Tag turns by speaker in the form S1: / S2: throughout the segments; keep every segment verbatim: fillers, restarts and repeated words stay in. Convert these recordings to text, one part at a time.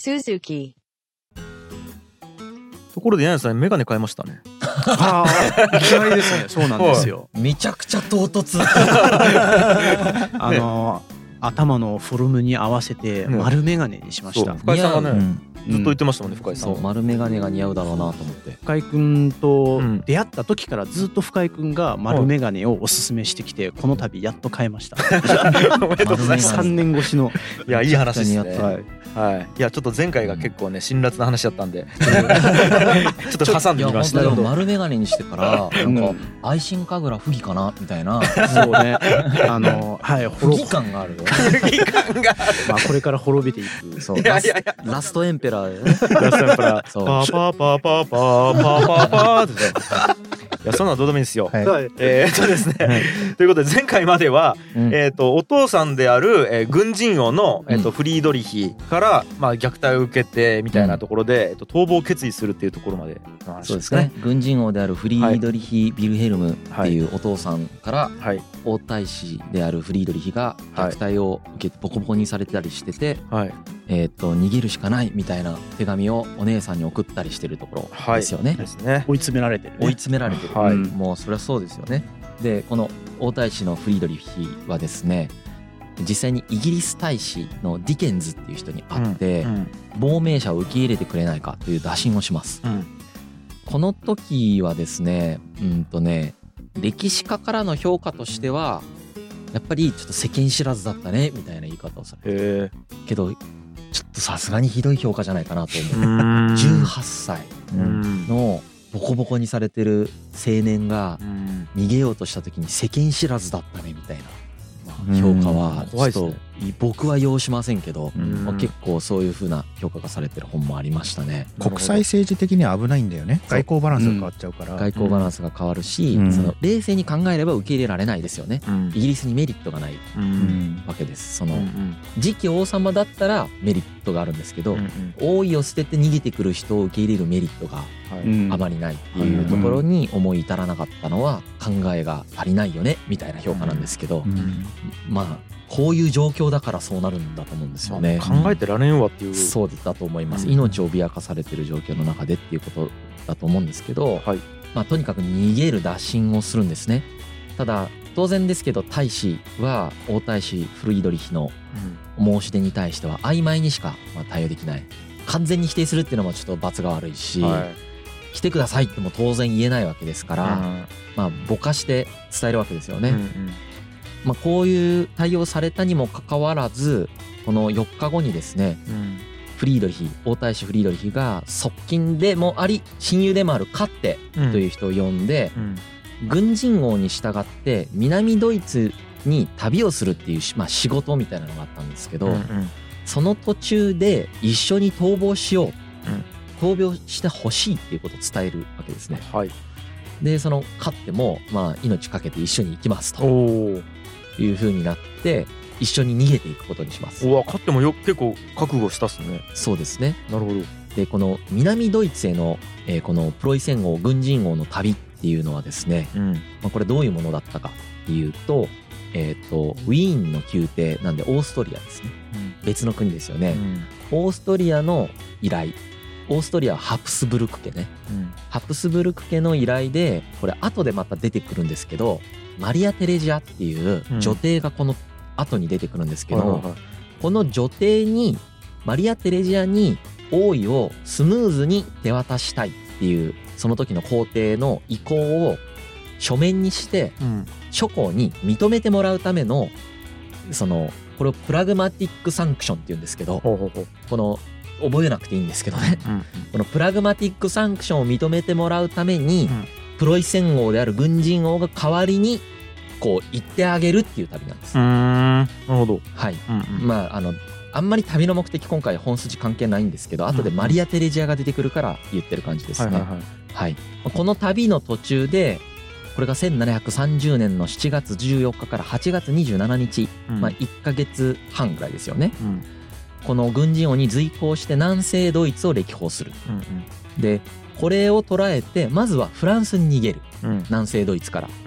S1: Suzuki。
S2: ところで柳井さんメガネ買いましたね。
S3: ああ、いきなりですね。そうなんですよ。
S4: めちゃくちゃ唐突。
S3: あの頭のフォルムに合わせて丸メガネにしました。
S2: 深井さんがね、
S4: うん
S2: ずっと言ってましたもんね、深井さんは。
S4: そう、丸メガネが似合うだろうなと思って。
S3: 深井くんと出会った時からずっと深井くんが丸メガネをおすすめしてきて、この度やっと買いました。
S2: おめでとうございます。
S3: さんねん越しの。
S2: いや、いい話ですね。
S3: はい
S2: はい、いやちょっと前回が結構ね辛辣な話だったんでちょっと挟んでみました。
S4: いや本当に丸メガネにしてからなんか愛心神楽不義かなみたいな、
S3: そうね、あのはい
S4: 不義感があるよ。
S2: 不義感が
S3: まあこれから滅びていく。
S4: そう、
S2: いやいやいや
S4: ラストエンペラー
S2: ラストエンペラー
S4: そう
S2: パーパーパーパーパーパーパーパーっていやそんなのどうでもいいんですよ。
S3: はい、
S2: えーっとですね、はい、ということで前回までは、うん、えーっとお父さんである、えー、軍人王の、えーっとフリードリヒからまあ虐待を受けてみたいなところで、うん、えっと逃亡を決意するっていうところまでの話ですね。
S4: そうですね。軍人王であるフリードリヒ・ビルヘルムっていうお父さんから、はい、王太子であるフリードリヒが虐待を受けてボコボコにされてたりしてて、はい、えー、っと逃げるしかないみたいな手紙をお姉さんに送ったりしてるところですよね。はい、ですね。
S3: 追い詰められてる、ね、
S4: 追い詰められてる、はい、もうそれはそうですよね。でこの王太子のフリードリヒはですね、実際にイギリス大使のディケンズっていう人に会って、うんうん、亡命者を受け入れてくれないかという打診をします、うん、この時はですね、うんとね歴史家からの評価としてはやっぱりちょっと世間知らずだったねみたいな言い方をされて、けどちょっとさすがにひどい評価じゃないかなと思う。じゅうはっさいのボコボコにされてる青年が逃げようとした時に世間知らずだったねみたいな評価はちょっと僕は要しませんけど、まあ、結構そういう風な評価がされてる本もありましたね。
S5: 国際政治的には危ないんだよね。外交バランスが変わっちゃうから、
S4: うん、外交バランスが変わるし、うん、その冷静に考えれば受け入れられないですよね、うん、イギリスにメリットがない、うん、わけです。その、うん、次期王様だったらメリットがあるんですけど、うん、王位を捨てて逃げてくる人を受け入れるメリットがあまりないっていうところに思い至らなかったのは考えが足りないよねみたいな評価なんですけど、うん、まあこういう状況だからそうなるんだと思うんですよね。
S2: 考えてられんわっていう、
S4: そうだと思います。命を脅かされてる状況の中でっていうことだと思うんですけど、はい、まあ、とにかく逃げる打診をするんですね。ただ当然ですけど大使は王太子フリードリヒの申し出に対しては曖昧にしかまあ対応できない。完全に否定するっていうのもちょっと罰が悪いし、はい、来てくださいっても当然言えないわけですから、うん、まあぼかして伝えるわけですよね、うんうん、まあ、こういう対応されたにもかかわらずこのよっかごにですね、うん、フリードリヒ王太子フリードリヒが側近でもあり親友でもあるカッテという人を呼んで、うんうん、軍人王に従って南ドイツに旅をするっていう、まあ、仕事みたいなのがあったんですけど、うんうん、その途中で一緒に逃亡しよう、うん、逃亡してほしいっていうことを伝えるわけですね、はい、でそのカッテもまあ命かけて一緒に行きますという風になって一緒に逃げていくことにします。
S2: うわ、カッテもよ結構覚悟したっすね。
S4: そうですね。
S2: なるほど。
S4: でこの南ドイツへの、えー、このプロイセン王軍人王の旅っていうのはですね、うん、まあ、これどういうものだったかっていうと、えー、とウィーンの宮廷なんでオーストリアですね、うん、別の国ですよね、うん、オーストリアの依頼、オーストリアはハプスブルク家ね、うん、ハプスブルク家の依頼でこれ後でまた出てくるんですけどマリア・テレジアっていう女帝がこの後に出てくるんですけど、うん、この女帝にマリア・テレジアに王位をスムーズに手渡したいっていうその時の皇帝の意向を書面にして、うん、諸侯に認めてもらうためのそのこれをプラグマティックサンクションっていうんですけど、ほうほうほう、この覚えなくていいんですけどね、うんうん、このプラグマティックサンクションを認めてもらうために、うん、プロイセン王である軍人王が代わりにこう言ってあげるっていう旅なんです。
S2: うーん、なるほど。
S4: はい、うんうん、まああのあんまり旅の目的今回本筋関係ないんですけど、後でマリア・テレジアが出てくるから言ってる感じですね。はいはいはいはい、この旅の途中でこれがせんななひゃくさんじゅうねんのしちがつじゅうよっかからはちがつにじゅうしちにち、うん、まあいっかげつはんぐらいですよね、うん、この軍人王に随行して南西ドイツを歴訪する、うんうん、でこれを捉えてまずはフランスに逃げる、うん、南西ドイツから、うん、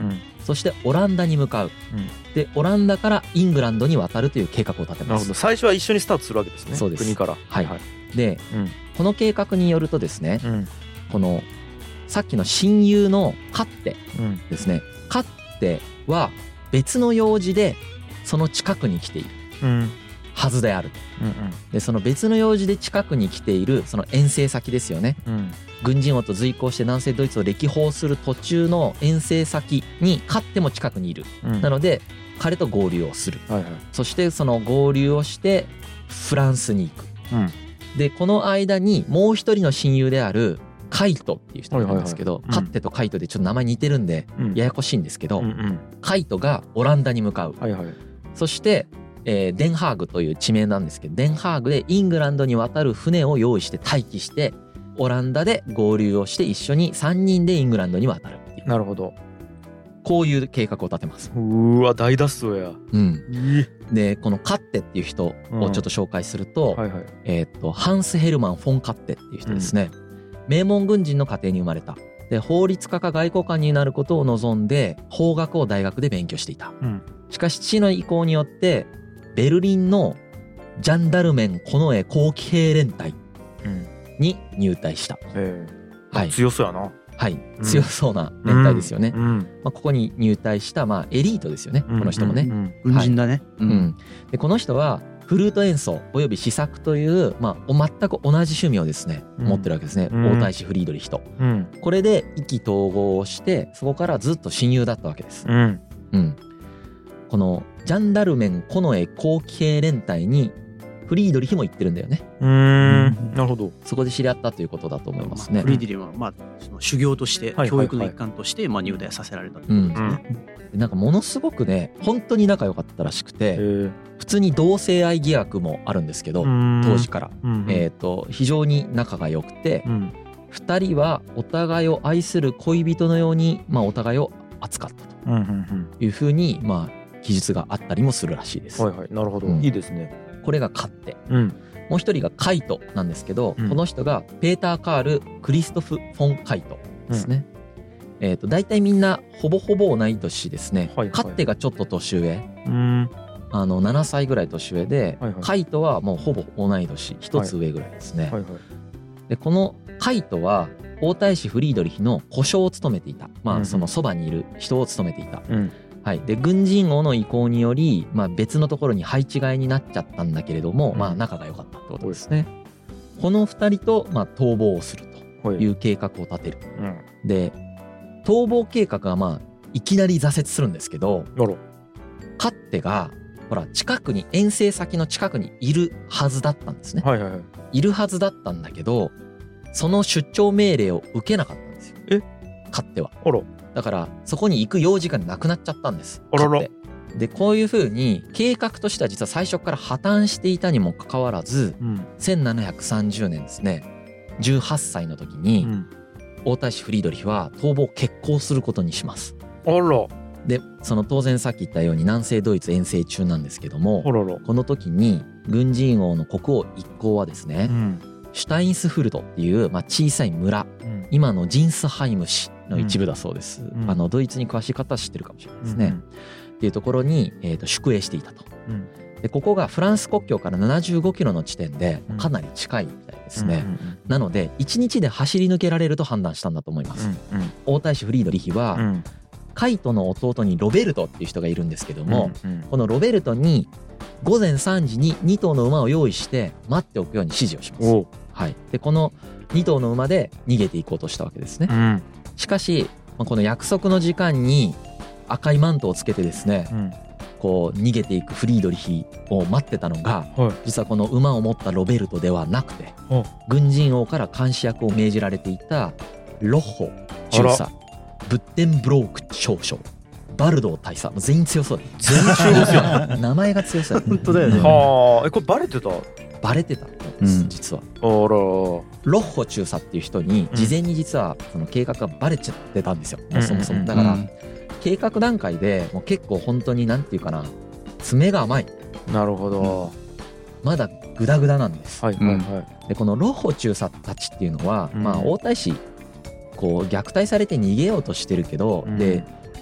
S4: そしてオランダに向かう、うん、でオランダからイングランドに渡るという計画を立てます。
S2: なるほど、最初は一緒にスタートするわけですね。
S4: そうです、
S2: 国から。
S4: はい、はい、で、うん、この計画によるとですね、うん、このさっきの親友のカッテですね、うん、カッテは別の用事でその近くに来ている、うん、はずである、うんうん、でその別の用事で近くに来ているその遠征先ですよね、うん、軍人王と随行して南西ドイツを歴訪する途中の遠征先にカッテも近くにいる、うん、なので彼と合流をする、はいはい、そしてその合流をしてフランスに行く、うん、でこの間にもう一人の親友であるカイトっていう人がいるんですけど、はいはいはい、カッテとカイトでちょっと名前似てるんでややこしいんですけど、うんうんうん、カイトがオランダに向かう、はいはい、そして、えー、デンハーグという地名なんですけど、デンハーグでイングランドに渡る船を用意して待機してオランダで合流をして一緒にさんにんでイングランドに渡るっていう。
S2: なるほど、
S4: こういう計画を立てます。
S2: うわ大脱走や、
S4: うん、でこのカッテっていう人をちょっと紹介すると、うんはいはい、えー、っとハンス・ヘルマン・フォン・カッテっていう人ですね、うん、名門軍人の家庭に生まれた。で法律家か外交官になることを望んで法学を大学で勉強していた、うん、しかし父の意向によってベルリンのジャンダルメン近衛後期兵連隊に入隊した、うん、
S2: はい、強そうやな。
S4: はい、うん、強そうな連隊ですよね、うんうん、まあ、ここに入隊した、まあ、エリートですよね、この人もね、うんうん
S3: うん、軍人だね、はい、
S4: うん、でこの人はフルート演奏および詩作という、まあ、全く同じ趣味をですね、うん、持ってるわけですね、うん、王太子フリードリヒと、うん、これで意気投合をしてそこからずっと親友だったわけです、うんうん、このジャンダルメン近衛後期兵連隊にフリードリヒも行ってるんだよね。
S2: うーん、なるほど。
S4: そこで知り合ったということだと思いますね。まあ、
S3: フリードリヒはまあその修行として、はいはいはい、教育の一環としてまあ入隊させられたということですね、
S4: うん、なんかものすごくね本当に仲良かったらしくて、普通に同性愛疑惑もあるんですけど当時から、うんうん、えーと非常に仲が良くて、うん、ふたりはお互いを愛する恋人のように、まあ、お互いを扱ったというふうに、まあ、記述があったりもするらしいです。
S2: はいはい、なるほど、うん、いいですね。
S4: これがカッテ、うん、もう一人がカイトなんですけど、うん、この人がペーター・カール・クリストフ・フォン・カイトですね、うん、えーと大体みんなほぼほぼ同い年ですね、はいはい、カッテがちょっと年上、うん、あのななさいぐらい年上で、はいはい、カイトはもうほぼ同い年一つ上ぐらいですね、はいはいはい、でこのカイトは王太子フリードリヒの小将を務めていた、まあ、そのそばにいる人を務めていた、うん、はい、で軍人王の意向により、まあ、別のところに配置換えになっちゃったんだけれども、うん、まあ、仲が良かったってことですね、うん、このふたりと、まあ、逃亡をするという計画を立てる、うん、で逃亡計画は、まあ、いきなり挫折するんですけど、カッテがほら近くに遠征先の近くにいるはずだったんですね、はいはいはい、いるはずだったんだけどその出張命令を受けなかったんですよ。えカッテは。あら。だからそこに行く用事がなくなっちゃったんです。あらら。でこういうふうに計画としては実は最初から破綻していたにもかかわらず、うん、せんななひゃくさんじゅうねんですねじゅうはっさいの時に、うん、王太子フリードリヒは逃亡を決行することにします。
S2: あら。
S4: でその当然さっき言ったように南西ドイツ遠征中なんですけども、あららこの時に軍人王の国王一行はですね、うん、シュタインスフルトっていう、まあ、小さい村、うん、今のジンスハイム市の一部だそうです、うん、あのドイツに詳しい方は知ってるかもしれないですね、うん、っていうところに、えー、と宿営していたと、うん、でここがフランス国境からななじゅうごキロの地点でかなり近いみたいですね、うん、なのでいちにちで走り抜けられると判断したんだと思います、うんうん、王太子フリードリヒは、うん、カイトの弟にロベルトっていう人がいるんですけども、うんうん、このロベルトにごぜんさんじにに頭の馬を用意して待っておくように指示をします、はい、でこのに頭の馬で逃げていこうとしたわけですね、うん、しかしこの約束の時間に赤いマントをつけてですね、うん、こう逃げていくフリードリヒを待ってたのが、はい、実はこの馬を持ったロベルトではなくて、はい、軍人王から監視役を命じられていたロッホ中佐ブッテンブローク少将バルドー大佐、全員強そうだね。
S2: 全員強そうですよね。
S4: 名前が強そうだね。
S3: 本当だよね。
S2: はあ、えこれバレてた？
S4: バレてたんです、うん、実は。あら。ロッホ中佐っていう人に事前に実はその計画がバレちゃってたんですよ。うん、そもそもだから、うん、計画段階でもう結構本当になんていうかな、爪が甘い。
S2: なるほど。
S4: うん、まだグダグダなんです。
S2: はいはいはい。
S4: でこのロッホ中佐たちっていうのは、うん、まあ王太子こう虐待されて逃げようとしてるけど、うん、で普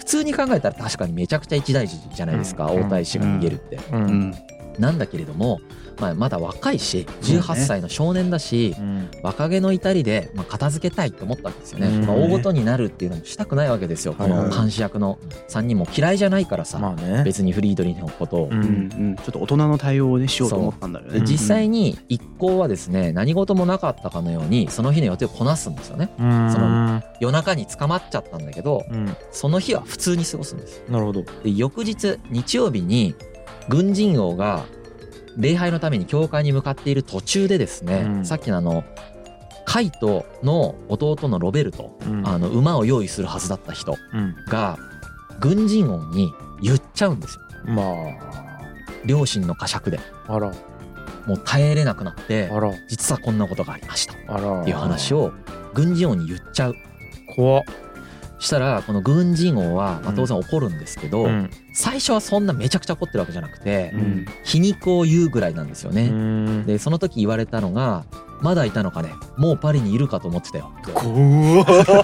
S4: 通に考えたら確かにめちゃくちゃ一大事じゃないですか、うん、王太子が逃げるって、うんうん、なんだけれども、まあ、まだ若いしじゅうはっさいの少年だし、うん、若気の至りでまあ片付けたいと思ったわけですよね、うん、まあ、大ごとになるっていうのもしたくないわけですよ、この監視役のさんにんも嫌いじゃないからさ、まあね、別にフリードリヒのことを、うんうん、
S3: ちょっと大人の対応を、ね、しようと思ったんだよね。
S4: 実際に一行はですね何事もなかったかのようにその日の予定をこなすんですよね。その夜中に捕まっちゃったんだけど、うん、その日は普通に過ごすんです。
S2: なるほど。
S4: で翌日日曜日に軍人王が礼拝のために教会に向かっている途中でですね、うん、さっきのあのカイトの弟のロベルト、うん、あの馬を用意するはずだった人が軍人王に言っちゃうんですよ。まあ両親の呵責であらもう耐えれなくなってあら実はこんなことがありましたっていう話を軍人王に言っちゃう。
S2: 怖っ。
S4: したらこの軍人王はまあ当然怒るんですけど、うん、最初はそんなめちゃくちゃ怒ってるわけじゃなくて、うん、皮肉を言うぐらいなんですよね、うん、でその時言われたのがまだいたのかね、もうパリにいるかと思ってたよ。
S2: 怖っ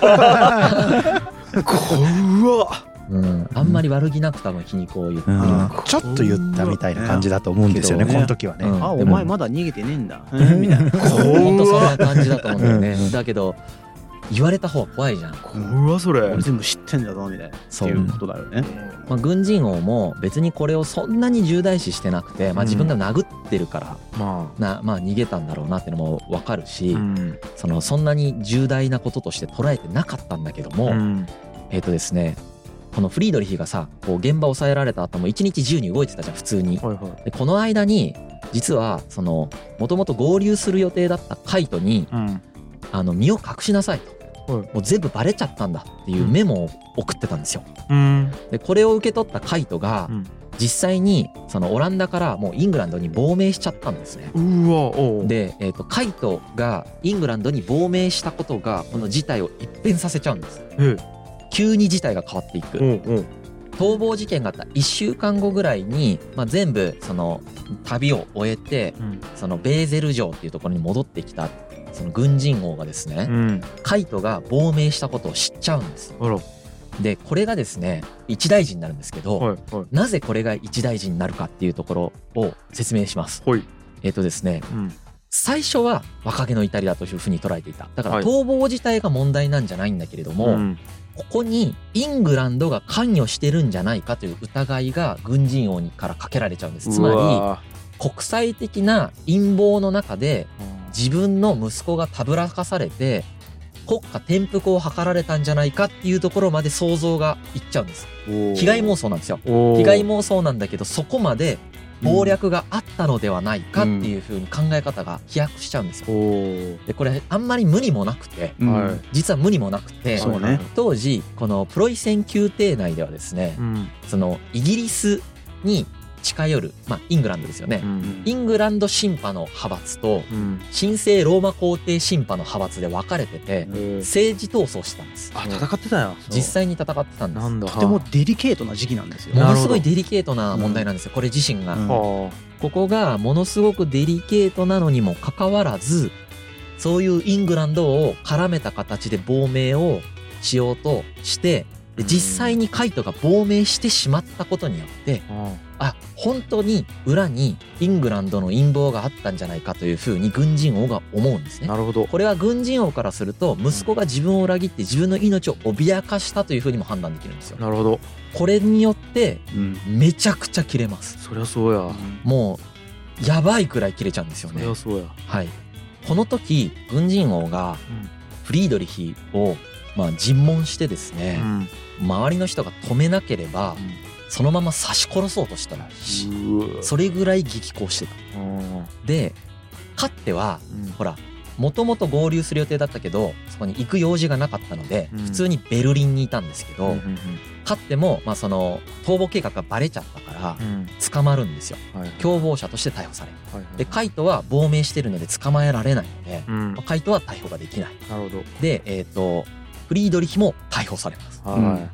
S2: 怖っ、
S4: うん、あんまり悪気なく多分皮肉を言って、うん、
S5: ちょっと言ったみたいな感じだと思うんですよね、この時はね、うん、
S3: あお前まだ逃げてねえんだみたいな
S4: 本当そんな感じだと思うんだよね、うん、だけど言われた方が怖いじゃん。
S2: 怖っそれ。
S3: 俺全部知ってんだぞみたいなっていうことだよね。
S4: まあ、軍人王も別にこれをそんなに重大視してなくて、まあ、自分が殴ってるから、うん、まあなまあ、逃げたんだろうなっていうのも分かるし、うん、そのそんなに重大なこととして捉えてなかったんだけども、うん、えっとですねこのフリードリヒがさこう現場を抑えられた後も一日自由に動いてたじゃん普通に、はいはい、でこの間に実はそのもともと合流する予定だったカイトに、うん、あの身を隠しなさいと。もう全部バレちゃったんだっていうメモを送ってたんですよ、うん、でこれを受け取ったカイトが実際にそのオランダからもうイングランドに亡命しちゃったんですね。うわおで、えー、とカイトがイングランドに亡命したことがこの事態を一変させちゃうんです、うん、急に事態が変わっていく、うんうん、逃亡事件があったいっしゅうかんごぐらいに、まあ、全部その旅を終えて、うん、そのベーゼル城っていうところに戻ってきたその軍人王がですね、うん、カイトが亡命したことを知っちゃうんです。あら。でこれがですね一大事になるんですけど、はいはい、なぜこれが一大事になるかっていうところを説明します。はい、えっとですね、うん、最初は若気の至りだというふうに捉えていた。だから逃亡自体が問題なんじゃないんだけれども、はい、ここにイングランドが関与してるんじゃないかという疑いが軍人王にからかけられちゃうんです。つまり国際的な陰謀の中で自分の息子がたぶらかされて国家転覆を図られたんじゃないかっていうところまで想像がいっちゃうんです。被害妄想なんですよ。被害妄想なんだけどそこまで謀略があったのではないかっていう風に考え方が飛躍しちゃうんですよ。でこれあんまり無理もなくて、うん、実は無理もなくて、ね、当時このプロイセン宮廷内ではですね、うん、そのイギリスに近寄る、まあ、イングランドですよね、うん、イングランドシンパの派閥と、うん、神聖ローマ皇帝シンパの派閥で分かれてて、うん、政治闘争してたんです。
S2: あ、戦ってたよ。
S4: 実際に戦ってたんです。なんだ。
S3: とてもデリケートな時期なんですよ。
S4: ものすごいデリケートな問題なんですよ、うん、これ自身が、うん、ここがものすごくデリケートなのにもかかわらずそういうイングランドを絡めた形で亡命をしようとしてで実際にカイトが亡命してしまったことによって、うん、あ本当に裏にイングランドの陰謀があったんじゃないかというふうに軍人王が思うんですね。
S2: なるほど。
S4: これは軍人王からすると息子が自分を裏切って自分の命を脅かしたというふうにも判断できるんですよ。
S2: なるほど。
S4: これによってめちゃくちゃ切れます、
S2: うん、そりゃそうや。
S4: もうやばいくらい切れちゃうんですよね。
S2: そりゃそうや。
S4: はい。この時軍人王がフリードリヒをまあ尋問してですね、うん、周りの人が止めなければ、うん、そのまま刺し殺そうとしたらしい。それぐらい激高してた。でカッテは、うん、ほらもともと合流する予定だったけどそこに行く用事がなかったので、うん、普通にベルリンにいたんですけど、うんうんうん、カッテも、まあ、その逃亡計画がバレちゃったから捕まるんですよ、うんはいはい、共謀者として逮捕される、はいはい、でカイトは亡命してるので捕まえられないので、うんまあ、カイトは逮捕ができない。
S2: なるほど。
S4: で、えーとフリードリヒも逮捕されます、はい、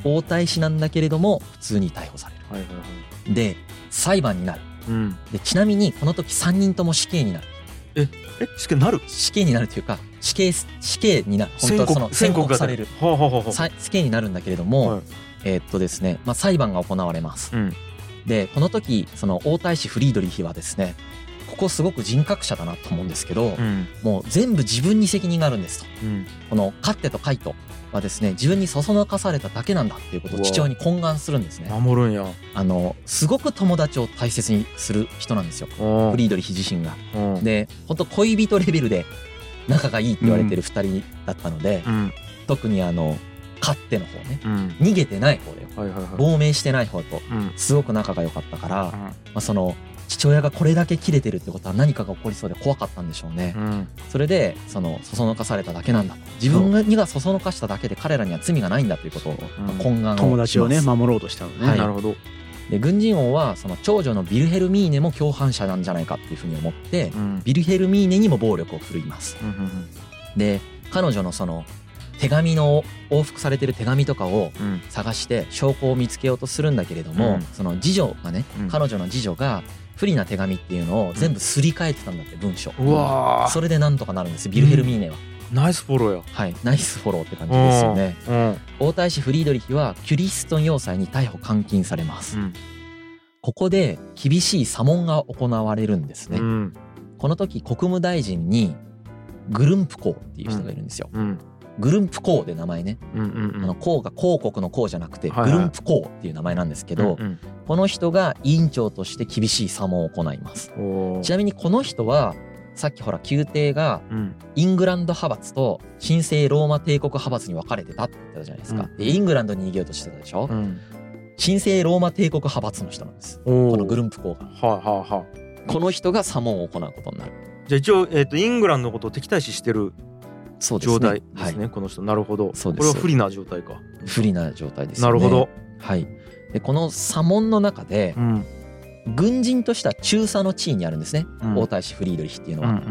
S4: 王太子なんだけれども普通に逮捕される、はいはいはい、で裁判になる、うん、でちなみにこの時さんにんとも死刑になる。
S2: ええ死刑になる
S4: 死刑になるというか死刑死刑になる本当はその宣告される
S2: はあはあはあ
S4: 死刑になるんだけれども、はい、えー、っとですねまあ裁判が行われます、うん、でこの時その王太子フリードリヒはですねここすごく人格者だなと思うんですけど、うん、もう全部自分に責任があるんですと、うん、このカッテとカイトはですね自分にそそのかされただけなんだっていうことを父親に懇願するんですね。
S2: 守るんや。
S4: あのすごく友達を大切にする人なんですよフリードリヒ自身が。で本当恋人レベルで仲がいいって言われてるふたりだったので、うん、特にあのカッテの方ね、うん、逃げてない方で、はいはいはい、亡命してない方とすごく仲が良かったから、うん、まあ、その父親がこれだけキレてるってことは何かが起こりそうで怖かったんでしょうね、うん、それでそのそそのかされただけなんだと自分にがそそのかしただけで彼らには罪がないんだということを懇願をします。
S3: 友達をね守ろうとしたのね、
S2: はい、なるほど。
S4: で軍人王はその長女のビルヘルミーネも共犯者なんじゃないかっていうふうに思って、うん、ビルヘルミーネにも暴力を振るいます、うんうんうん、で彼女のその手紙の往復されてる手紙とかを探して証拠を見つけようとするんだけれども、うん、その次女がね、うん、彼女の次女が不利な手紙っていうのを全部すり替えてたんだって文章、
S2: うわ
S4: それでなんとかなるんですビルヘルミーネは、
S2: うん、ナイスフォローや。
S4: はいナイスフォローって感じですよね、うん、王太子フリードリヒはキュリストン要塞に逮捕監禁されます、うん、ここで厳しい査問が行われるんですね、うん、この時国務大臣にグルンプ公っていう人がいるんですよ、うんうん、グルンプ公で名前ね、うんうんうん、あの公が公国の公じゃなくて、はいはい、グルンプ公っていう名前なんですけど、うんうん、この人が委員長として厳しい査問を行います。ちなみにこの人はさっきほら宮廷がイングランド派閥と神聖ローマ帝国派閥に分かれてたって言ったじゃないですか、うん、でイングランドに逃げようとしてたでしょ、うん、神聖ローマ帝国派閥の人なんです、このグルンプ公が、はあはあはあ、この人が査問を行うことになる。
S2: じゃあ一応、えーと、イングランドのことを敵対視してる状態ですね、はい、この人。なるほど。
S4: そうです。
S2: これは不利な状態か。
S4: 不利な状態ですね。
S2: なるほど。
S4: はい。でこの査問の中で、うん、軍人としては中佐の地位にあるんですね、うん、王太子フリードリヒっていうのは、うんうん、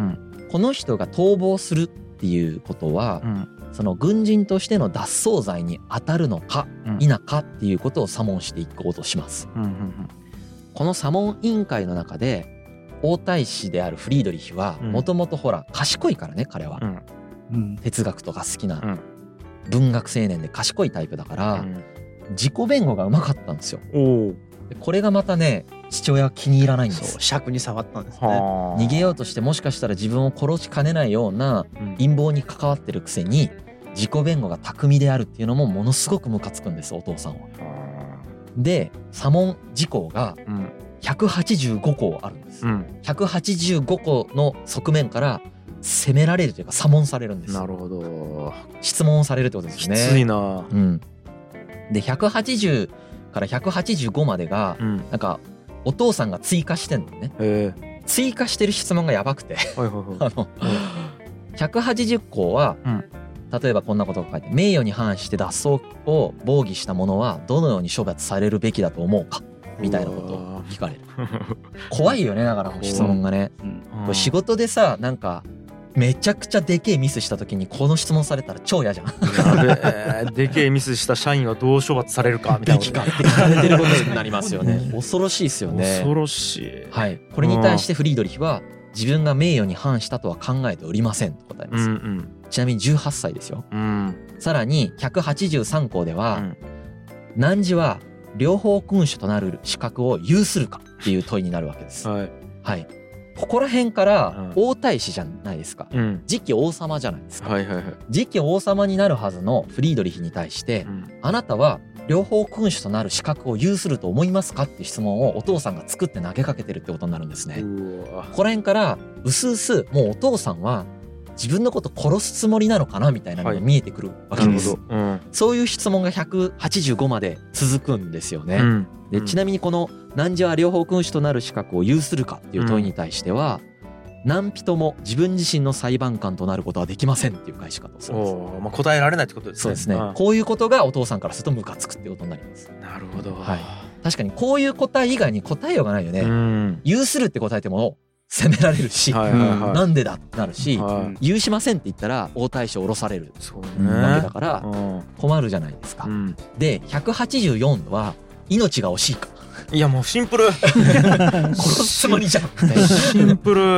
S4: この人が逃亡するっていうことは、うん、その軍人としての脱走罪に当たるのか否かっていうことを査問していこうとします、うんうんうん、この査問委員会の中で王太子であるフリードリヒはもともとほら賢いからね彼は、うん、哲学とか好きな文学青年で賢いタイプだから、うん、自己弁護がうまかったんですよ。おこれがまたね父親は気に入らないんです。
S3: そう尺に触ったんですね。
S4: 逃げようとしてもしかしたら自分を殺しかねないような陰謀に関わってるくせに自己弁護が巧みであるっていうのもものすごくムカつくんですお父さんは。で査問事項がひゃくはちじゅうごこあるんです、うん、ひゃくはちじゅうごこの側面から責められるというか査問されるんです。
S2: なるほど。
S4: 質問されるってことですね。
S2: きついな、
S4: うん、でひゃくはちじゅうからひゃくはちじゅうごまでが、うん、なんかお父さんが追加してんのね。へー追加してる質問がやばくてはいはい、はい、あのひゃくはちじゅっこは、うん、例えばこんなことが書いて名誉に反して脱走を防御した者はどのように処罰されるべきだと思うかみたいなことを聞かれる怖いよね。だから質問がね、うん、これ仕事でさなんかめちゃくちゃでけえミスした時にこの質問されたら超嫌じゃん
S2: やべでけえミスした社員はどう処罰されるかみたいな
S4: べきかって聞かれてることになりますよね恐ろしいですよね。
S2: 恐ろしい。
S4: はい。これに対してフリードリヒは自分が名誉に反したとは考えておりませんと答えます、うんうん、ちなみにじゅうはっさいですよ、うん、さらにひゃくはちじゅうさんこでは、うん、汝は両方君主となる資格を有するかっていう問いになるわけです、はいはい、ここら辺から王太子じゃないですか、うん、次期王様じゃないですか、はいはいはい、次期王様になるはずのフリードリヒに対して、うん、あなたは両方君主となる資格を有すると思いますかっていう質問をお父さんが作って投げかけてるってことになるんですね。ここら辺からうすうすもうお父さんは自分のこと殺すつもりなのかなみたいなのが見えてくるわけです、はいうん、そういう質問がひゃくはちじゅうごまで続くんですよね、うん、でちなみにこの汝は両方君主となる資格を有するかっていう問いに対しては、うん、何人も自分自身の裁判官となることはできませんっていう返し方をするんです。
S2: お、まあ、答えられないってことですね。
S4: そうですね、うん、こういうことがお父さんからするとムカつくっていうことになります。
S2: なるほど、
S4: はい、確かにこういう答え以外に答えようがないよね、うん、有するって答えても責められるし、はいはいはい、なんでだってなるし、はい、有しませんって言ったら王太子を降ろされるわけだから困るじゃないですか、うん、でひゃくはちじゅうよんは命が惜しいか。
S2: いやもうシンプル
S4: 殺すつもりじゃん
S2: シンプル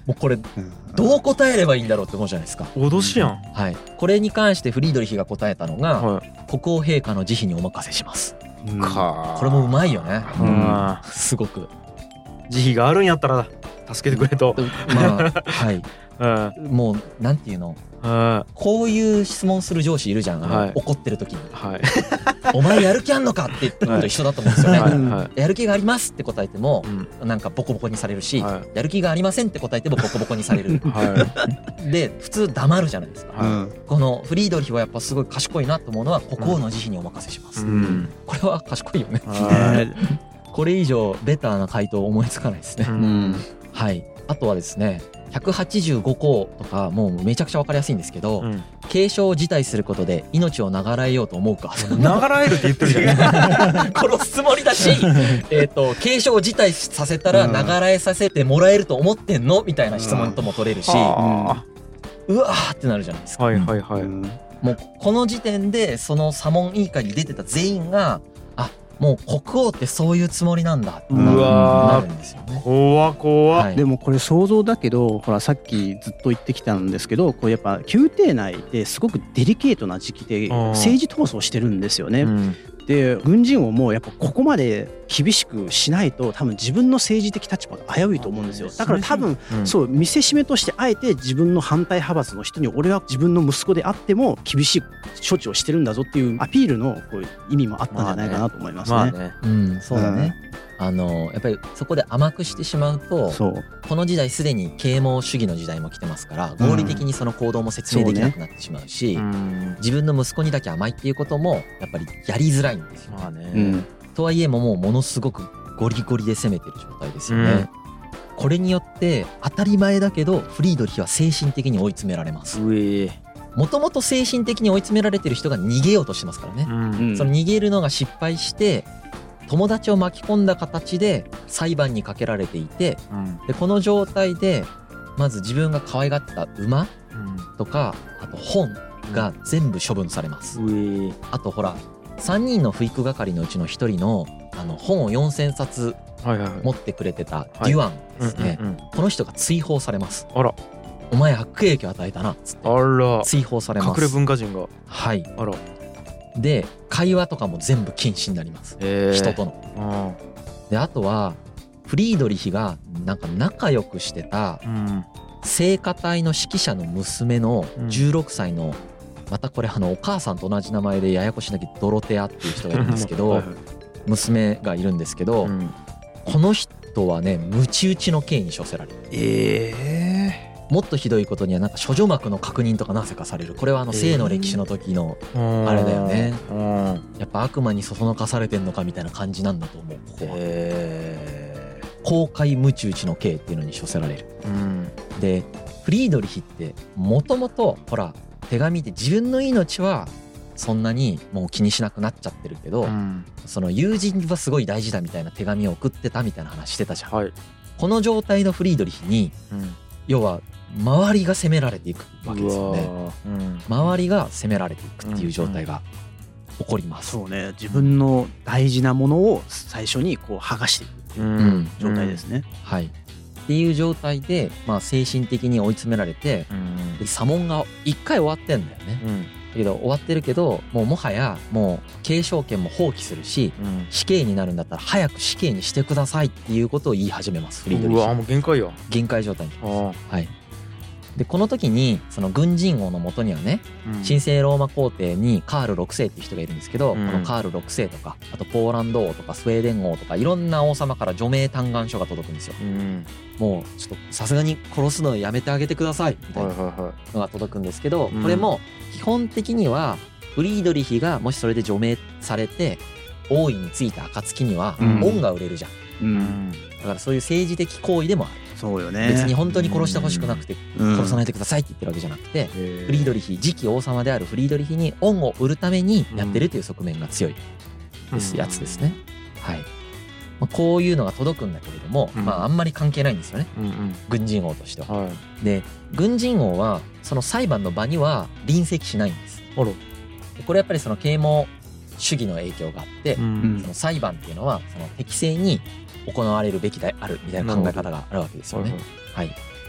S4: もうこれどう答えればいいんだろうって思うじゃないですか。
S2: 脅しやん。
S4: はい。これに関してフリードリヒが答えたのが、
S2: は
S4: 国王陛下の慈悲にお任せします。
S2: い。か。
S4: これもうまいよね。
S2: うん
S4: すごく。
S2: 慈悲があるんやったら助けてくれと。
S4: まあはい
S2: うん
S4: もうなんていうの、
S2: うん
S4: こういう質問する上司いるじゃん、あの
S2: はい
S4: 怒ってる時に
S2: はい
S4: お前やる気あんのかって言ったのと一緒だと思うんですよね、
S2: はいは
S4: やる気がありますって答えても
S2: い。うん
S4: なんかボコボコにされるし、
S2: は
S4: やる気がありませんって答えてもボコボコにされる
S2: はい
S4: で普通黙るじゃないですか。
S2: は
S4: このフリードリヒはやっぱすごい賢いなと思うのは国王の慈悲にお任せします、
S2: い。うん
S4: これは賢いよね。
S2: は
S4: これ以上ベターな回答思いつかないですね、
S2: い。う
S3: うんん
S4: はい。あとはですねひゃくはちじゅうごこうとかもうめちゃくちゃ分かりやすいんですけど、
S2: うん
S4: 軽傷を辞退することで命を長らえようと思うか
S2: ながらえるって言ってるじゃん。
S4: 殺すつもりだしえと軽傷を辞退させたら
S3: うん
S4: 長らえさせてもらえると思ってんのみたいな質問とも取れるし、
S2: は
S4: うわーってなるじゃないですか。
S2: あはいはいはい。
S3: うん
S4: もうこの時点でその左門委員会に出てた全員があもう国王ってそういうつもりなんだってな
S2: うわー
S4: なるんですよね。
S2: 怖怖。
S4: はい
S3: でもこれ想像だけどほらさっきずっと言ってきたんですけどこれやっぱ宮廷内ですごくデリケートな時期で
S2: あー
S3: 政治闘争してるんですよね。
S2: うん
S3: で軍人王もやっぱここまで厳しくしないと多分自分の政治的立場が危ういと思うんですよ。だから多分
S2: うん
S3: そう見せしめとしてあえて自分の反対派閥の人に俺は自分の息子であっても厳しい処置をしてるんだぞっていうアピールのこう意味もあったんじゃないかなと思いますね。
S2: まあね。
S4: うん、そうだね。あのやっぱりそこで甘くしてしまうと
S3: そう
S4: この時代すでに啓蒙主義の時代も来てますから合理的にその行動も説明できなくなってしまうし、
S2: うん
S4: 自分の息子にだけ甘いっていうこともやっぱりやりづらいんですよ、
S2: まあね。
S3: うん
S4: とはいえももうものすごくゴリゴリで攻めてる状態ですよね、
S2: うん
S4: これによって当たり前だけどフリードリヒは精神的に追い詰められます。
S2: うえ。
S4: もともと精神的に追い詰められてる人が逃げようとしてますからね、
S2: うん
S3: うん
S4: その逃げるのが失敗して友達を巻き込んだ形で裁判にかけられていて、
S2: うん
S4: でこの状態でまず自分が可愛がってた馬とかあと本が全部処分されます。
S2: うえ。
S4: あとほらさんにんの不育係のうちのひとりのあの本をよんせんさつ
S2: はいはいはい。
S4: 持ってくれてたデュアンですね、
S2: うんうんうん
S4: この人が追放されます。
S2: あら
S4: お前悪影響与えたなっつって
S2: あら。
S4: 追放されます。
S2: 隠れ文化人が。
S4: はい。
S2: あら。
S4: で会話とかも全部禁止になります、
S2: へー
S4: 人との。であとはフリードリヒがなんか仲良くしてた
S2: うん。
S4: 聖歌隊の指揮者の娘のじゅうろくさいの、またこれあのお母さんと同じ名前でややこしいんだけどドロテアっていう人がいるんですけど
S2: はいはい
S4: 娘がいるんですけど、
S2: うん
S4: この人はね鞭打ちの刑に処せられる。
S2: え
S4: もっとひどいことにはなんか処女膜の確認とかなぜかされる。これはあの性の歴史の時の
S2: え。
S4: あれだよね。
S2: うん。
S4: やっぱ悪魔にそそのかされてんのかみたいな感じなんだと思う。ここは
S2: え
S4: 公開鞭打ちの刑っていうのに処せられる。
S2: え。うん。
S4: でフリードリヒってもともとほら手紙で自分の命はそんなにもう気にしなくなっちゃってるけど、
S2: うん
S4: その友人はすごい大事だみたいな手紙を送ってたみたいな話してたじゃん。
S2: はい。
S4: この状態のフリードリヒに
S2: うん。
S4: 要は周りが責められていくわけですよね。
S2: うわーうん。
S4: 周りが責められていくっていう状態が起こります。
S3: そうね自分の大事なものを最初にこう剥がしていくっていう
S2: うん
S3: 状態ですね。
S4: はい。っていう状態で、まあ、精神的に追い詰められて
S2: うん
S4: で左門が一回終わってんだよね。
S2: うん
S4: だけど終わってるけどもうもはやもう継承権も放棄するし
S2: うん
S4: 死刑になるんだったら早く死刑にしてくださいっていうことを言い始めますフリードリヒ。
S2: うわもう限界や。
S4: 限界状態に。
S2: あー
S4: はい。でこの時にその軍人王のもとにはね
S2: うん
S4: 神聖ローマ皇帝にカールろくせいっていう人がいるんですけど、
S2: うん
S4: このカールろくせいとかあとポーランド王とかスウェーデン王とかいろんな王様から除名嘆願書が届くんですよ。
S2: うん。
S4: もうちょっとさすがに殺すのやめてあげてくださいみたいな
S2: はいはいは
S4: のが届くんですけど、
S2: うん
S4: これも基本的にはフリードリヒがもしそれで除名されて王位についた暁には
S3: うん
S4: 恩が売れるじゃん。
S3: う
S2: い。うんん。
S4: だからそういう政治的行為でもある。
S3: そうよね。
S4: 別に本当に殺してほしくなくて
S3: うん
S4: 殺さないでくださいって言ってるわけじゃなくて、
S2: フ
S4: フリードリヒ次期王様であるフリードリヒに恩を売るためにやってるという側面が強いですやつですね。はい。まあこういうのが届くんだけれども、
S2: うん
S4: まああんまり関係ないんですよね。
S2: うんうん。
S4: 軍人王としては。
S2: はい。
S4: で、軍人王はその裁判の場には臨席しないんです。
S2: あら。
S4: でこれやっぱりその啓蒙主義の影響があって、
S2: うん
S4: その裁判っていうのはその適正に行われるべきであるみたいな考え方があるわけですよね。はい。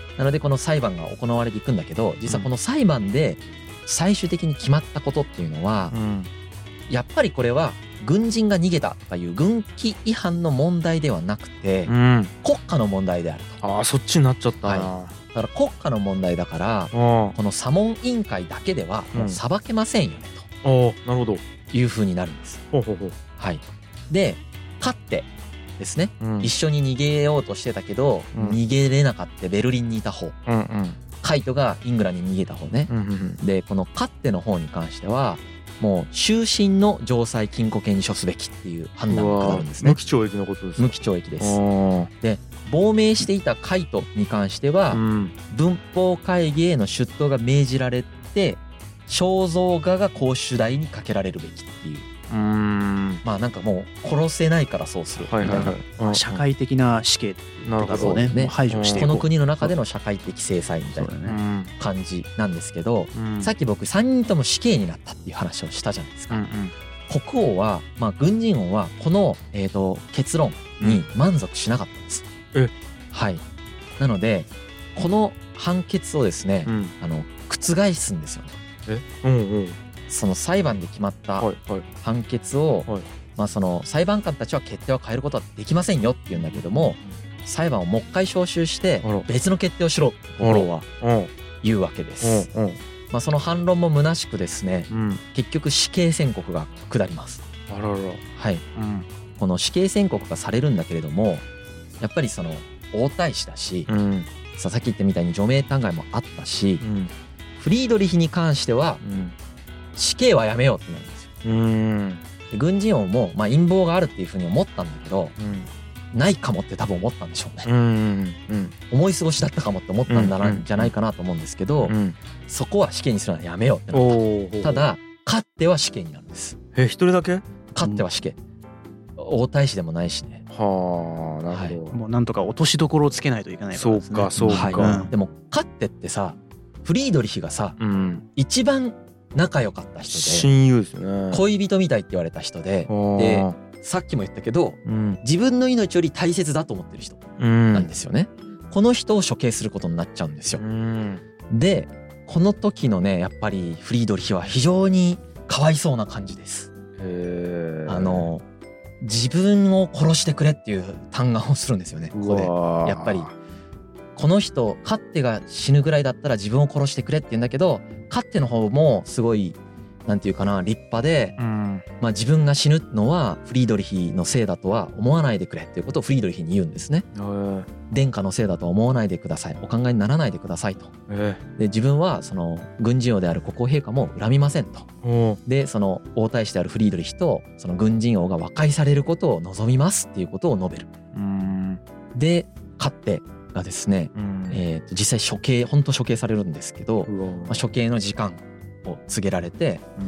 S4: なのでこの裁判が行われていくんだけど、実はこの裁判で最終的に決まったことっていうのは、うん、やっぱりこれは軍人が逃げたという軍規違反の問題ではなくて、うん、国家の問題であると。
S2: ああ、そっちになっちゃったな、
S4: はい、だから国家の問題だから、この査問委員会だけではもう裁けませんよねと、
S2: うん、なるほど
S4: いうふうになるんです。
S2: ほうほうほう、
S4: はい、で勝ってですね、うん、一緒に逃げようとしてたけど、うん、逃げれなかったベルリンにいた方、うんうん、カイトがイングランドに逃げた方ね、うんうんうん、でこの勝っての方に関してはもう終身の常裁禁錮刑に処すべきっていう判断が下るんですね。
S2: 無期懲役のことですか？
S4: 無期懲役です。で亡命していたカイトに関しては、うん、文法会議への出頭が命じられて肖像画が公主代にかけられるべきっていう、うーん、まあなんかもう殺せないからそうするみたいな、はいはいはい、
S3: 社会的な死刑とかをね、ね、排除していこう、
S4: この国の中での社会的制裁みたいな感じなんですけど、うん、さっき僕さんにんとも死刑になったっていう話をしたじゃないですか、うんうん、国王は、まあ、軍人王はこの、えーと、結論に満足しなかったんです、うん、はい、なのでこの判決をですね、うん、あの覆すんですよね。え、うんうん、その裁判で決まった判決を、はいはい、まあ、その裁判官たちは決定を変えることはできませんよって言うんだけども、裁判をもう一回召集して別の決定をしろって国王は言うわけです。まあ、その反論も虚しくですね、うん、結局死刑宣告が下ります。
S2: あらら、
S4: はい、うん、この死刑宣告がされるんだけれども、やっぱりその王太子だし、うん、さっき言ったみたいに除名嘆願もあったし、うん、フリードリヒに関しては、うん、死刑はやめようってなるんですよ。うん、軍人王もまあ陰謀があるっていうふうに思ったんだけど、うん、ないかもって多分思ったんでしょうね、うんうんうん、思い過ごしだったかもって思ったんだな、うんうん、じゃないかなと思うんですけど、うん、そこは死刑にするのはやめようってなった。ただ勝っては死刑になるんです。
S2: え、一人だけ？
S4: 勝っては死刑、うん、王太子でもないしね。
S2: はあ、なるほど、
S3: はい、もうなんとか落としどころをつけないといけないからですね。
S2: そうかそうか、
S4: はい、うん、でも勝ってってさ、フリードリヒがさ、うん、一番仲良かった人で
S2: 親友ですね、
S4: 恋人みたいって言われた人で、でさっきも言ったけど、うん、自分の命より大切だと思ってる人なんですよね、うん、この人を処刑することになっちゃうんですよ、うん、でこの時のねやっぱりフリードリヒは非常にかわいそうな感じです。へー、あの自分を殺してくれっていう嘆願をするんですよね。ここでやっぱりこの人カッテが死ぬぐらいだったら自分を殺してくれって言うんだけど、カッテの方もすごいなんていうかな、立派で、うん、まあ自分が死ぬのはフリードリヒのせいだとは思わないでくれっていうことをフリードリヒに言うんですね。殿下のせいだとは思わないでください、お考えにならないでくださいと。で自分はその軍人王である国王陛下も恨みませんと。でその王太子であるフリードリヒとその軍人王が和解されることを望みますっていうことを述べる。うん、でカッテがですね、うん、えー、と実際処刑本当処刑されるんですけど、まあ、処刑の時間を告げられて、うん、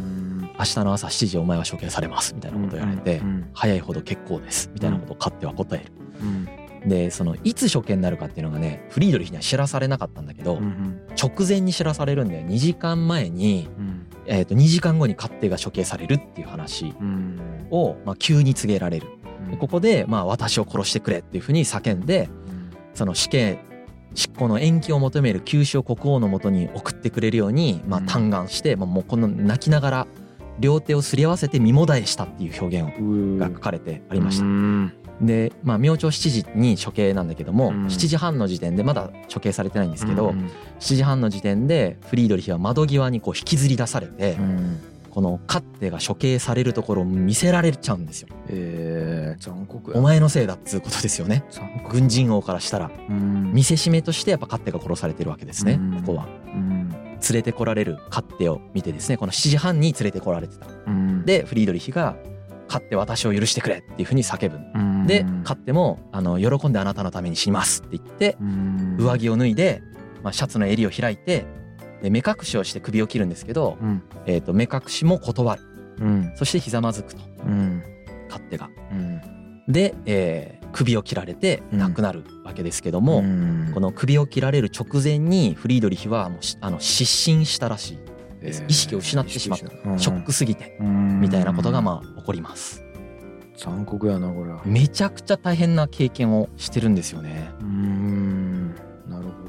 S4: 明日の朝しちじお前は処刑されますみたいなことを言われて、うんうん、早いほど結構ですみたいなことをカッテは答える、うん、でそのいつ処刑になるかっていうのがねフリードリヒには知らされなかったんだけど、うん、直前に知らされるんでにじかんまえに、うん、えー、とにじかんごにカッテが処刑されるっていう話を、まあ、急に告げられる、うん、ここで、まあ、私を殺してくれっていうふうに叫んで、その死刑執行の延期を求める急所を国王のもとに送ってくれるように、まあ、嘆願して、まあ、もうこの泣きながら両手をすり合わせて身もだえしたっていう表現が書かれてありました。で、まあ、明朝しちじに処刑なんだけども、しちじはんの時点でまだ処刑されてないんですけど、しちじはんの時点でフリードリヒは窓際にこう引きずり出されて、このカッテが処刑されるところを見せられちゃうんですよ。えー、残酷や。お前のせいだっつうことですよね。軍人王からしたら、うん、見せしめとしてやっぱカッテが殺されてるわけですね、うん、ここは、うん、連れてこられるカッテを見てですね、このしちじはんに連れてこられてた、うん、でフリードリヒがカッテ私を許してくれっていうふうに叫ぶ、うん、でカッテもあの喜んであなたのために死にますって言って、うん、上着を脱いで、まあ、シャツの襟を開いてで目隠しをして首を切るんですけど、うん、えー、と目隠しも断る、うん、そしてひざまずくと、うん、カッテが、うん、で、えー、首を切られて亡くなるわけですけども、うん、この首を切られる直前にフリードリヒはもうあの失神したらしいです、えー、意識を失ってしまった、うん、ショックすぎて、うん、みたいなことがまあ起こります。
S2: 残酷やなこれは。
S4: めちゃくちゃ大変な経験をしてるんですよね。
S2: うーん、なるほど。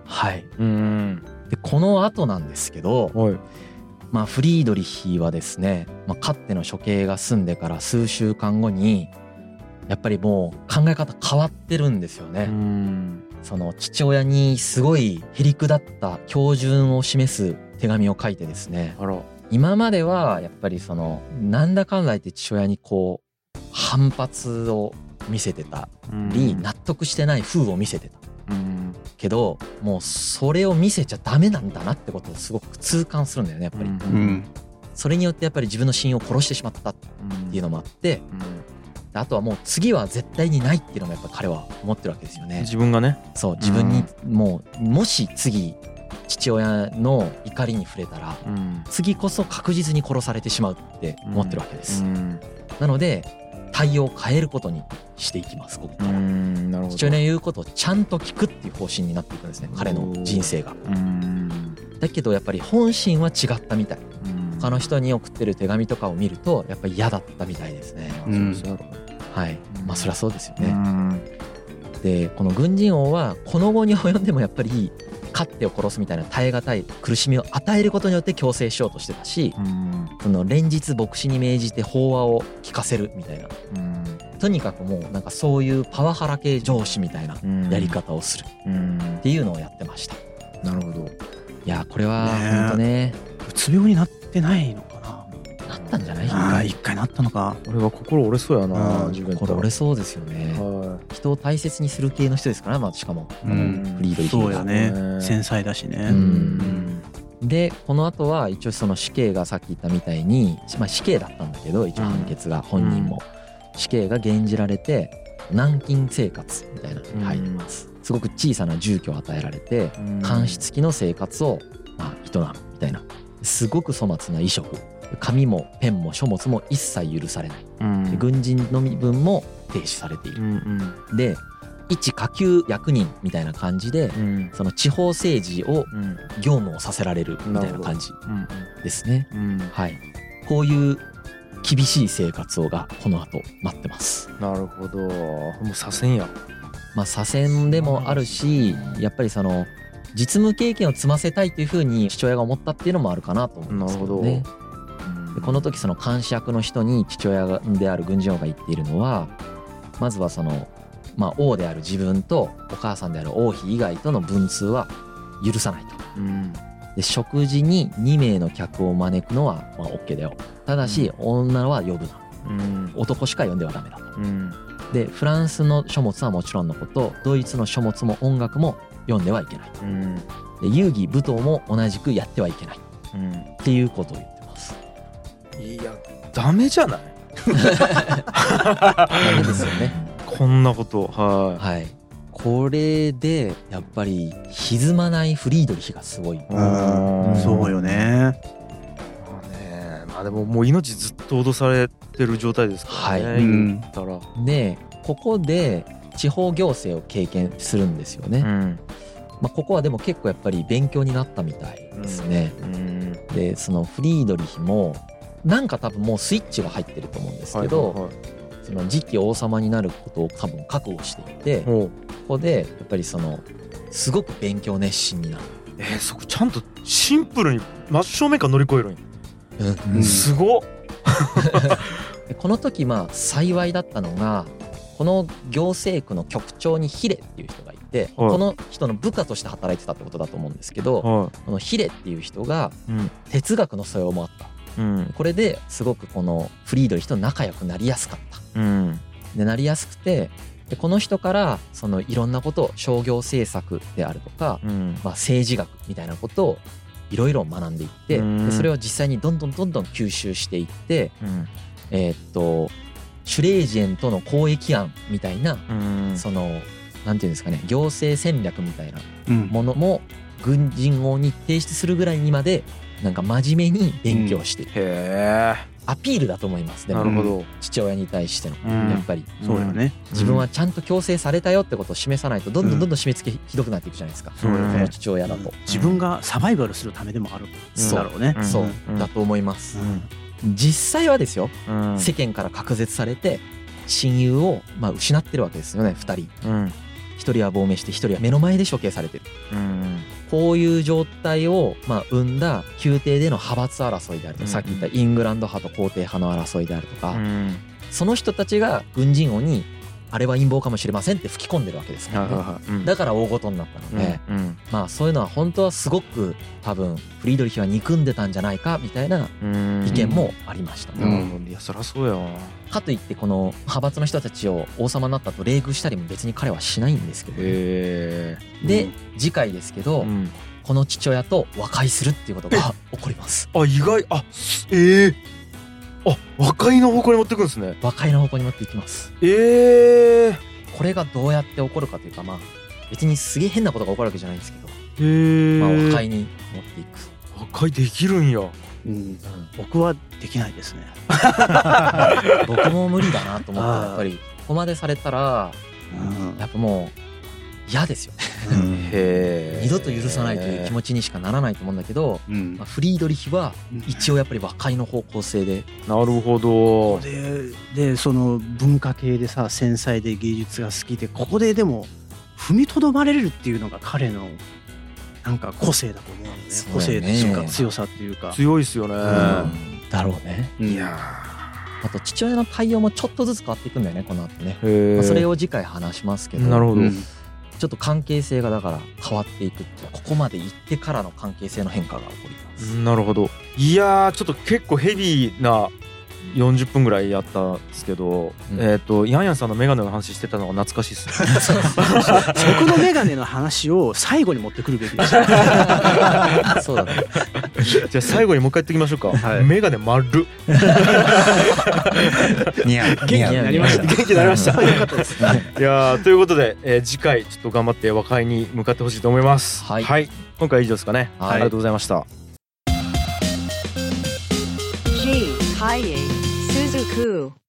S4: はい。
S2: うん
S4: でこの後なんですけど、
S2: はい、
S4: まあ、フリードリヒはですね、まあ、かつての処刑が済んでから数週間後にやっぱりもう考え方変わってるんですよね。
S2: うん
S4: その父親にすごいへりくだった標準を示す手紙を書いてですね、
S2: あら
S4: 今まではやっぱりそのなんだかんだ言って父親にこう反発を見せてたり、納得してない風を見せてたけど、もうそれを見せちゃダメなんだなってことをすごく痛感するんだよねやっぱり、うん、それによってやっぱり自分の親友を殺してしまったっていうのもあって、うん、あとはもう次は絶対にないっていうのもやっぱ彼は思ってるわけですよね。
S2: 自分がね、
S4: そう自分にもうもし次父親の怒りに触れたら、うん、次こそ確実に殺されてしまうって思ってるわけです、うんうん、なので対応を変えることにしていきますここから。うんなるほど。父親の言うことをちゃんと聞くっていう方針になっていくんですね彼の人生が。うんだけどやっぱり本心は違ったみたい。他の人に送ってる手紙とかを見るとやっぱり嫌だったみたいですね。うんはいまあそりゃそうですよね。うんでこの軍人王はこの後に及んでもやっぱり勝手を殺すみたいな耐え難い苦しみを与えることによって強制しようとしてたし、うん、その連日牧師に命じて法話を聞かせるみたいな、うん、とにかくもうなんかそういうパワハラ系上司みたいなやり方をするっていうのをやってました、
S2: うん、なるほど。
S4: いやこれは本当ね
S3: うつ病になってないのかな。
S4: なったんじゃない？
S3: 一回一回なったのか。
S2: 俺は心折れそうやな、
S4: 自分。心折れそうですよね。人を大切にする系の人ですから、まあ、しかもあのフリードリヒが
S3: そうやね、繊細だしね。
S4: うんでこの後は一応その死刑がさっき言ったみたいに、まあ、死刑だったんだけど一応判決が本人も死刑が減じられて軟禁生活みたいなのに入ります。すごく小さな住居を与えられて監視付きの生活をまあ営むみたいな、すごく粗末な衣食、紙もペンも書物も一切許されない、うん、軍人の身分も停止されている、うんうん、で一下級役人みたいな感じで、うん、その地方政治を業務をさせられるみたいな感じですね、うんうん、はい、こういう厳しい生活をがこの後待ってます。
S2: なるほど。もう左遷や。
S4: まあ左遷でもあるし、やっぱりその実務経験を積ませたいというふうに父親が思ったっていうのもあるかなと思うんですけどね。なるほど。でこの時その監視役の人に父親である軍人王が言っているのは、まずはそのまあ王である自分とお母さんである王妃以外との文通は許さないと、うん、で食事ににめいの客を招くのはまあ OK だよ、ただし女は呼ぶな、うん、男しか呼んではダメだと、うん、でフランスの書物はもちろんのことドイツの書物も音楽も読んではいけない、うん、で遊戯舞踏も同じくやってはいけない、うん、っていうことを言ってます。
S2: いやダメじゃない
S4: ダメですよね
S2: こんなこと。はい、
S4: はい、これでやっぱり歪まないフリードリヒがすごい。
S3: うん、そうよね。
S2: まあね、まあでももう命ずっと脅されてる状態ですからね。はい、
S4: 言ったら。でここで地方行政を経験するんですよね。うん、まあ、ここはでも結構やっぱり勉強になったみたいですね。うんうん、でそのフリードリヒもなんか多分もうスイッチが入ってると思うんですけど、はいはいはい、その次期王様になることを多分覚悟していて、ここでやっぱりそのすごく勉強熱心になる。
S2: えー、そこちゃんとシンプルに真正面から乗り越えるんや。うん、すごっ
S4: この時まあ幸いだったのが、この行政区の局長にヒレっていう人がいて、はい、この人の部下として働いてたってことだと思うんですけど、はい、このヒレっていう人が哲学の素養もあった、うん、これですごくこのフリードリヒと仲良くなりやすかった、うん、でなりやすくて、でこの人からそのいろんなことを商業政策であるとか、うん、まあ、政治学みたいなことをいろいろ学んでいって、うん、でそれを実際にどんどんどんどん吸収していって、うん、えー、っとシュレージェンとの交易案みたいな、うん、そのなんていうんですかね、行政戦略みたいなものも軍人王に提出するぐらいにまでなんか真面目に勉強している、うん、へー、アピールだと思います。でもなるほど、父親に対しての、うん、やっぱり
S3: そうよね、
S4: 自分はちゃんと強制されたよってことを示さないとどんどんどんどん締め付けひどくなっていくじゃないですか、うん、この父親だと、うん、
S3: 自分がサバイバルするためでもあるんだろうね、
S4: うん、そう、うん、だと思います、うん、実際はですよ、うん、世間から隔絶されて親友をまあ失ってるわけですよね、ふたり、うん、ひ一人は亡命して一人は目の前で処刑されてる。
S2: うん
S4: こういう状態をまあ生んだ宮廷での派閥争いであるとか、さっき言ったイングランド派と皇帝派の争いであるとか、
S2: うん
S4: その人たちが軍人王にあれは陰謀かもしれませんって吹き込んでるわけですからね。
S2: うん
S4: だから大事になったので、
S2: うんうん
S4: まあそういうのは本当はすごく多分フリードリヒは憎んでたんじゃないかみたいな
S2: うん
S4: 意見もありましたね。
S2: うんいやそりゃそうやわ。
S4: かといってこの派閥の人たちを王様になったと冷遇したりも別に彼はしないんですけど、ね、
S2: へ
S4: で次回ですけど、
S2: え、うん、
S4: この父親と和解するっていうことが起こります。
S2: あ意外あええあ和解の方向に持ってくんですね。
S4: 和解の方向に持っていきます。
S2: ええ
S4: これがどうやって起こるかというか、まあ別にすげえ変なことが起こるわけじゃないんですけど、
S2: へえ、
S4: まあ和解に持っていく。
S2: 和解できるんや。
S3: うん、僕はできないですね。
S4: 僕も無理だなと思ったらやっぱりここまでされたら
S3: うん
S4: やっぱもう嫌ですよね。
S3: うん
S2: へえ。
S4: 二度と許さないという気持ちにしかならないと思うんだけど、
S3: うん
S4: まあ、フリードリヒは一応やっぱり和解の方向性で、
S2: なるほど。
S3: ででその文化系でさ繊細で芸術が好きでここででも踏みとどまれるっていうのが彼のなんか個性だと思うのね。
S4: そう
S3: 個性
S4: だよね
S3: っていうか強さっていうか。
S2: 強いっすよね。
S3: ん
S4: だろうね。
S3: うん
S2: いや
S4: あと父親の対応もちょっとずつ変わっていくんだよねこの後ね。
S2: ーへえ。
S4: まあ、それを次回話しますけど、
S2: なるほど。
S3: うん
S4: ちょっと関係性がだから変わっていくっていうここまで行ってからの関係性の変化が起こります。
S2: なるほど。いやーちょっと結構ヘビーなよんじゅっぷんぐらいやったんですけど、
S4: うん
S2: えっ、とヤンヤンさんのメガネの話してたのが懐かしいっすね。
S3: 僕のメガネの話を最後に持ってくるべきでした。
S4: そうだね。
S2: じゃあ最後にもう一回言っておきましょうか。
S3: はい
S2: メガネ丸。
S5: 似合う
S3: 元気になりました。
S2: 元気になりました。
S3: よかったです。
S2: いやーということで、えー次回ちょっと頑張って和解に向かってほしいと思います。
S4: はい
S2: 今回は以上ですかね。
S4: はい
S2: ありがとうございました。
S1: G. Kaye Suzuku